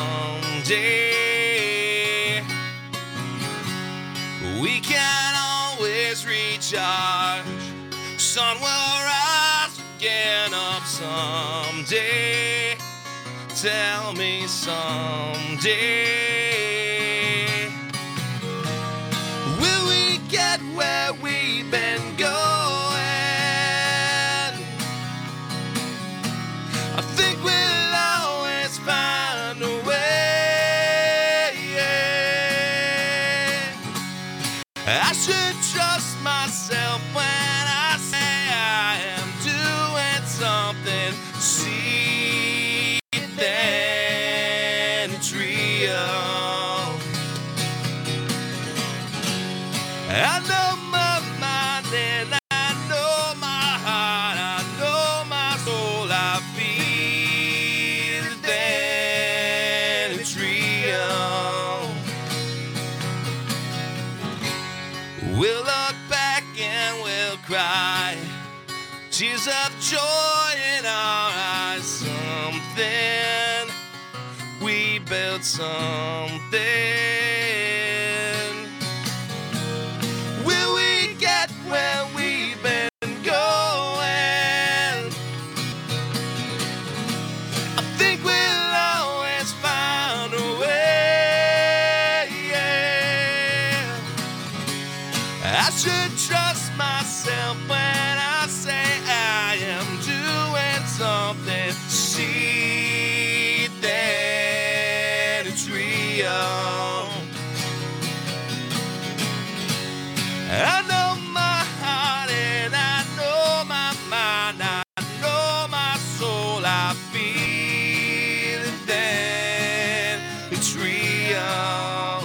someday. We can always recharge. Sun will rise again up someday. Tell me someday. Will we get where we've been going? I think we'll always find a way. I should trust myself when I say I am doing something. See then trio. I know my mind and I know my heart, I know my soul, I feel then trio. We'll look back and we'll cry, tears of joy in our eyes. Something, we built something. Will we get where we've been going? I think we'll always find a way. should trust myself when I say I am doing something. See that it's real. I know my heart and I know my mind. I know my soul. I feel it then. It's real.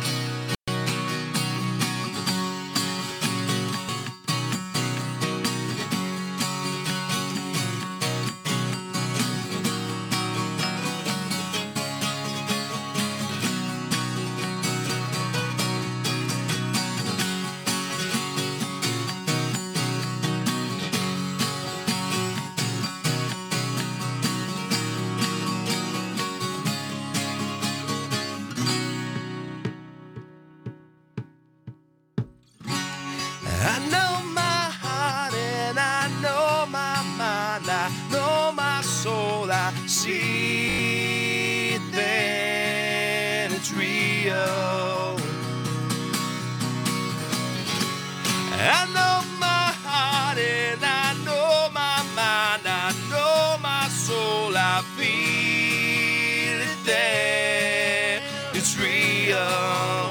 I know my heart and I know my mind. I know my soul. I see it then. It's real. I know my heart and I know my mind. I know my soul. I feel it then. It's real.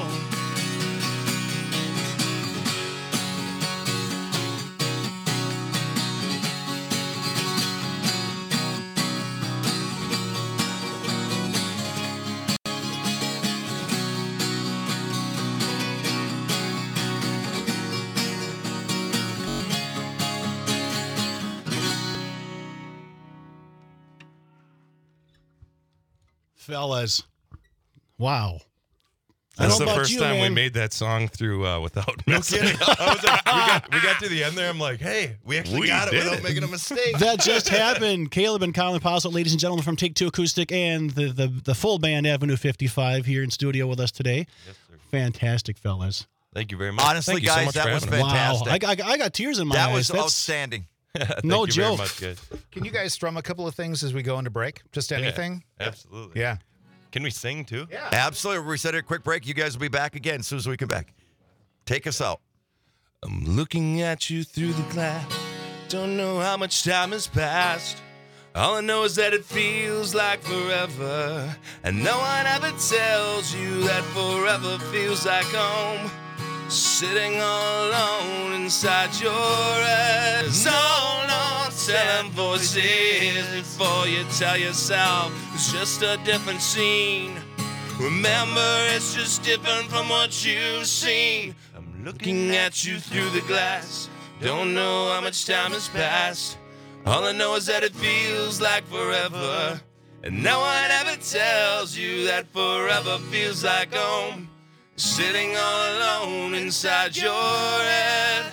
Fellas, wow. I That's don't the know about first you, time we man. made that song through uh, without No messing kidding. up. I was like, we, got, we got to the end there. I'm like, hey, we actually We got it did without it. making a mistake. That just happened. Caleb and Colin Posselt, ladies and gentlemen, from Take Two Acoustic and the, the, the full band Avenue fifty-five here in studio with us today. Yes, sir. Fantastic, fellas. Thank you very much. Honestly, Thank you so guys, much that for was having us. fantastic. Wow. I, got- I got tears in my that eyes. was That's outstanding. Thank no you joke. very much, guys. Can you guys strum a couple of things as we go into break? Just anything? Absolutely. Yeah. Can we sing too? Yeah. Absolutely. We said a quick break. You guys will be back again as soon as we come back. Take us out. I'm looking at you through the glass. Don't know how much time has passed. All I know is that it feels like forever. And no one ever tells you that forever feels like home. Sitting all alone inside your head. No, no telling voices before you tell yourself it's just a different scene. Remember, it's just different from what you've seen. I'm looking at you through the glass. Don't know how much time has passed. All I know is that it feels like forever. And no one ever tells you that forever feels like home. Sitting all alone inside your head.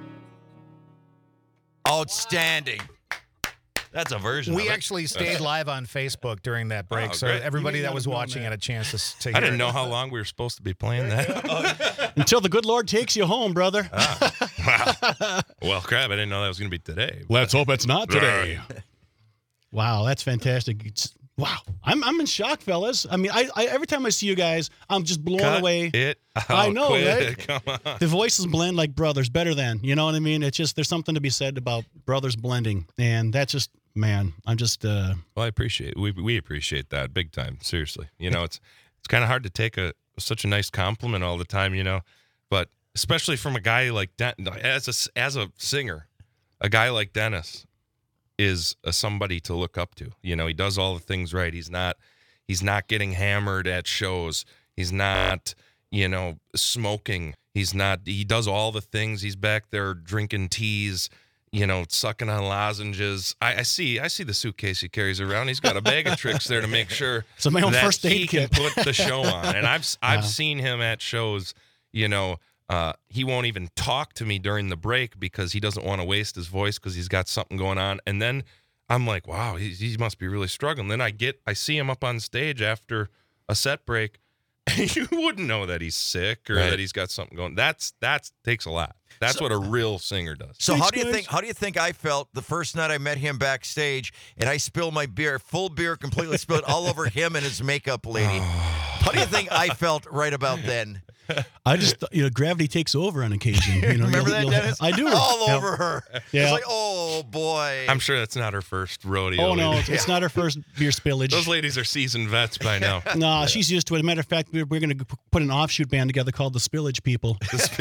Outstanding. That's a version We of it. actually stayed live on Facebook during that break, Oh, so great. everybody You that may was not have known watching that. had a chance to, s- to hear I didn't it. know how long we were supposed to be playing that. Until the good Lord takes you home, brother. Wow. Well, crap, I didn't know that was going to be today. Let's hope it's not today. Wow, that's fantastic. It's, wow, I'm I'm in shock, fellas. I mean, I, I every time I see you guys, I'm just blown Cut away. it out. I know, Quit. right? Come on. The voices blend like brothers, better than. You know what I mean? It's just there's something to be said about brothers blending, and that's just man. I'm just uh, Well, I appreciate we we appreciate that big time. Seriously, you know, it's it's kind of hard to take a such a nice compliment all the time, you know, but especially from a guy like Den- as a as a singer, a guy like Dennis is a somebody to look up to. You know, he does all the things right. He's not he's not getting hammered at shows. He's not, you know, smoking. He's not he does all the things. He's back there drinking teas, you know, sucking on lozenges. I, I see I see the suitcase he carries around. He's got a bag of tricks there to make sure So my own that first aid he can kit. put the show on. And I've I've Yeah. seen him at shows, you know, uh, he won't even talk to me during the break because he doesn't want to waste his voice because he's got something going on. And then I'm like, wow, he, he must be really struggling. Then I get, I see him up on stage after a set break. And you wouldn't know that he's sick or Right. that he's got something going. That's that takes a lot. That's what a real singer does. So Thanks, how do you guys. think? How do you think I felt the first night I met him backstage, and I spilled my beer, full beer, completely spilled all over him and his makeup lady? How do you think I felt right about then? I just, you know, gravity takes over on occasion. You know, Remember you'll- that, you'll- Dennis? I do. All Yeah. over her. Yeah. It's like, oh boy. I'm sure that's not her first rodeo. Oh no, either. it's, it's not her first beer spillage. Those ladies are seasoned vets by now. No, she's used to it. As a matter of fact, we're, we're going to put an offshoot band together called the Spillage People.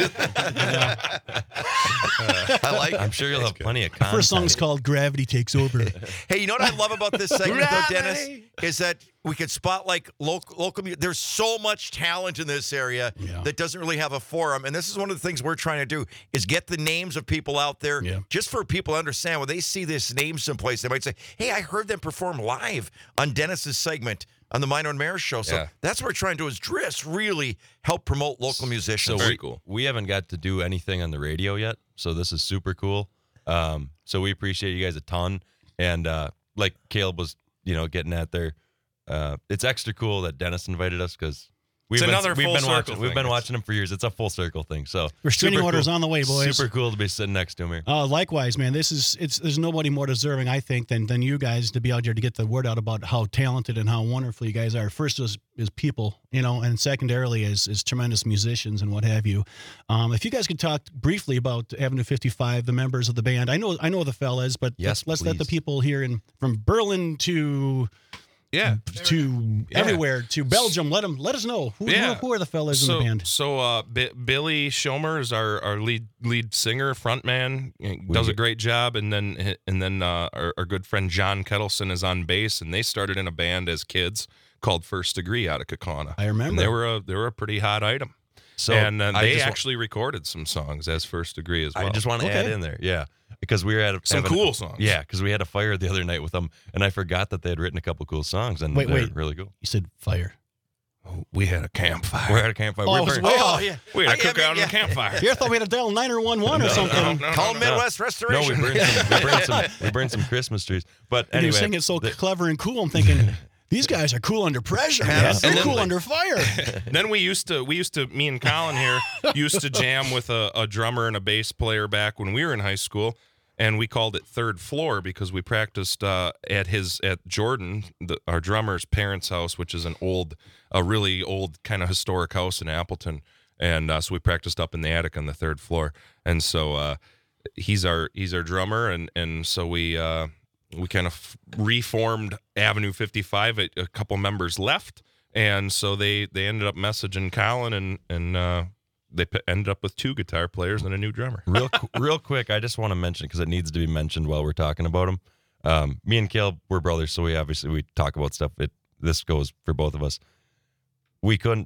I like. I'm sure you'll have plenty of content. First song's called Gravity Takes Over. Hey, you know what I love about this segment, though, Dennis, is that we could spot like local. local mu- There's so much talent in this area Yeah. that doesn't really have a forum, and this is one of the things we're trying to do: is get the names of people out there, Yeah. just for people to understand. When they see this name someplace, they might say, "Hey, I heard them perform live on Dennis's segment on the Mino and Mayor show." So Yeah. that's what we're trying to do: is just really help promote local musicians. So Very we, cool. We haven't got to do anything on the radio yet, so this is super cool. Um, so we appreciate you guys a ton, and uh, like Caleb was, you know, getting at there, uh, it's extra cool that Dennis invited us because we've It's been, another we've full been circle watching we've thing. been It's- watching him for years. It's a full circle thing. So Restraining super orders cool. on the way, boys. Super cool to be sitting next to him here. Uh, likewise, man. This is it's. There's nobody more deserving, I think, than than you guys to be out there to get the word out about how talented and how wonderful you guys are. First is is people, you know, and secondarily is is tremendous musicians and what have you. Um, if you guys could talk briefly about Avenue fifty-five, the members of the band. I know I know the fellas, but Yes, let's, let's let the please. people here in from Berlin to Yeah. to Yeah. everywhere to Belgium. Let them let us know who Yeah. who, who are the fellas so, in the band. So uh, B- Billy Schomer is our, our lead lead singer, frontman. He does a great job, and then and then uh, our, our good friend John Kettleson is on bass, and they started in a band as kids called First Degree out of Kakana. I remember. And they were a they were a pretty hot item. So and uh, I they just wa- actually recorded some songs as First Degree as well. I just want to Okay. add in there, yeah, because we were at a, Some having- cool songs. Yeah, because we had a fire the other night with them, and I forgot that they had written a couple cool songs, and Wait, they're wait. really cool. You said fire. we had a campfire. We're at a campfire. Oh, We're I was burnt- way Oh off. yeah. we had a I- I cookout mean, on yeah. the campfire. Here, I thought we had to dial nine one one or something. No, no, Call no, Midwest No, Restoration. we burned some. We burned some. We burned some Christmas trees. But And anyway, you're saying it so the- clever and cool. I'm thinking, these guys are cool under pressure, man. They're Absolutely. cool under fire. Then we used to, we used to, me and Colin here used to jam with a, a drummer and a bass player back when we were in high school, and we called it Third Floor because we practiced uh, at his at Jordan, the, our drummer's parents' house, which is an old, a really old kind of historic house in Appleton, and uh, so we practiced up in the attic on the third floor, and so uh, he's our he's our drummer, and and so we. Uh, we kind of reformed Avenue fifty-five. A, a couple members left, and so they they ended up messaging Colin, and and uh, they p- ended up with two guitar players and a new drummer. real, qu- real quick, I just want to mention because it needs to be mentioned while we're talking about them. Um, me and Caleb, we're brothers, so we obviously we talk about stuff. It this goes for both of us. We couldn't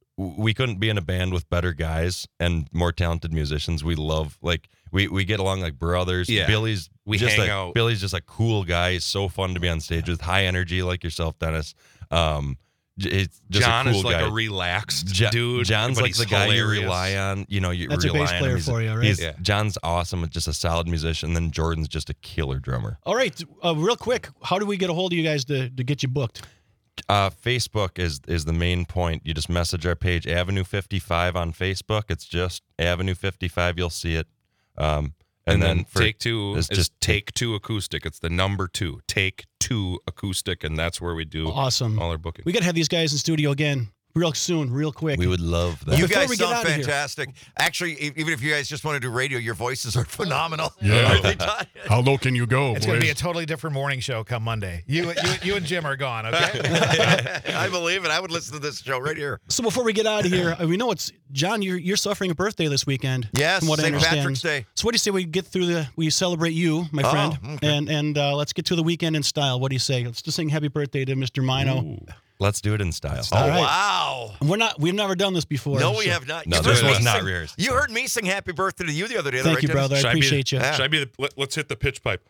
we couldn't be in a band with better guys and more talented musicians. We love like we we get along like brothers. Yeah. Billy's We just hang a, out. Billy's just a cool guy. He's so fun to be on stage with, high energy like yourself, Dennis. Um, j- it's just John a cool is like guy. a relaxed Jo- dude. John's but like he's the guy hilarious. you rely on. You know, you That's a rely bass on him. player He's- for you, right? he's- Yeah. John's awesome. Just a solid musician. And then Jordan's just a killer drummer. All right, uh, real quick, how do we get a hold of you guys to, to get you booked? Uh, Facebook is is the main point. You just message our page, Avenue fifty-five on Facebook. It's just Avenue fifty-five. You'll see it. Um, And, and, then, for, take two it's is just take two acoustic. It's the number two. Take two acoustic, and that's where we do Awesome. all our booking. We got to have these guys in studio again real soon, real quick. we would love that. You Before guys we get sound out of here- fantastic. Actually, e- even if you guys just want to do radio, your voices are phenomenal. Yeah. Aren't they, Todd? How low can you go? It's going to be a totally different morning show come Monday. You, you, you and Jim are gone, okay? I believe it. I would listen to this show right here. So before we get out of here, uh, we know it's John. You're you're suffering a birthday this weekend. Yes, from what I Saint understand. Patrick's Day. So what do you say we get through the we celebrate you, my Oh, friend, okay. and and uh, let's get to the weekend in style. What do you say? Let's just sing Happy Birthday to Mister Mino. Let's do it in style. Oh, All right. wow. We're not. We've never done this before. No, we so- have not. No, You this heard was me not sing- rehearsed. You heard me sing happy birthday to you the other day. Thank right, you, Dennis? brother. I Should I be appreciate the- you. Yeah. Should I be the? Let, let's hit the pitch pipe.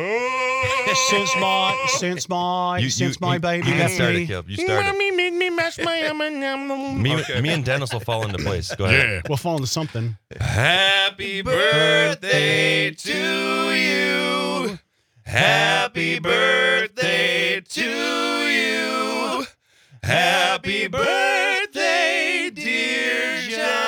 Since my since my You- since you- my you- baby you left started, me. Caleb. You started. Mommy made me mash my M and M. Me, Okay. me and Dennis will fall into place. Go ahead. We'll fall into something. Happy birthday to you. Happy birthday to you. Happy birthday, dear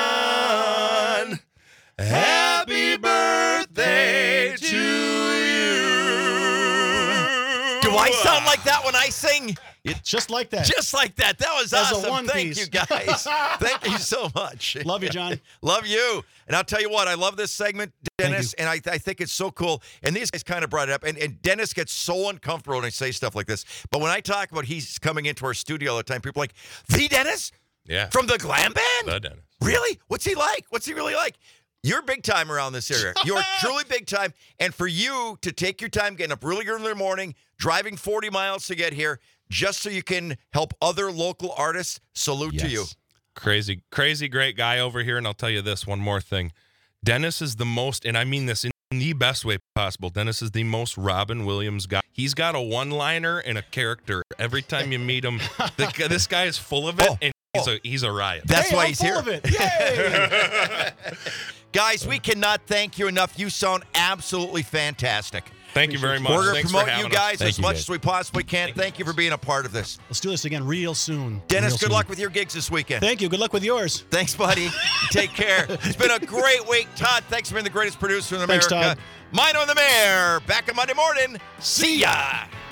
John. Happy birthday to you. Do I sound like that when I I sing? It, Just like that. just like that. That was As a awesome. one Thank piece. you, guys. Thank you so much. Love you, John. Love you. And I'll tell you what, I love this segment, Dennis, and I, I think it's so cool. And these guys kind of brought it up. And, and Dennis gets so uncomfortable when I say stuff like this. But when I talk about he's coming into our studio all the time, people are like, the Dennis? Yeah. From the Glam Band? The Dennis. Really? What's he like? What's he really like? You're big time around this area. You're truly big time. And for you to take your time getting up really early in the morning, driving forty miles to get here, just so you can help other local artists, salute to you. Crazy, crazy great guy over here. And I'll tell you this one more thing. Dennis is the most, and I mean this in the best way possible, Dennis is the most Robin Williams guy. He's got a one-liner and a character. Every time you meet him, the, this guy is full of it, Oh, and he's a, he's a riot. That's Hey, why I'm he's full here. of it. Yay! Guys, we cannot thank you enough. You sound absolutely fantastic. Thank you very much. We're going to Thanks promote for you having guys us. as Thank you, much guys. as we possibly can. Thank you for being a part of this. Let's do this again real soon. Dennis, Real good soon. luck with your gigs this weekend. Thank you. Good luck with yours. Thanks, buddy. Take care. It's been a great week. Todd, thanks for being the greatest producer in Thanks, America. Todd. Mine on the Mayor. Back on Monday morning. See ya.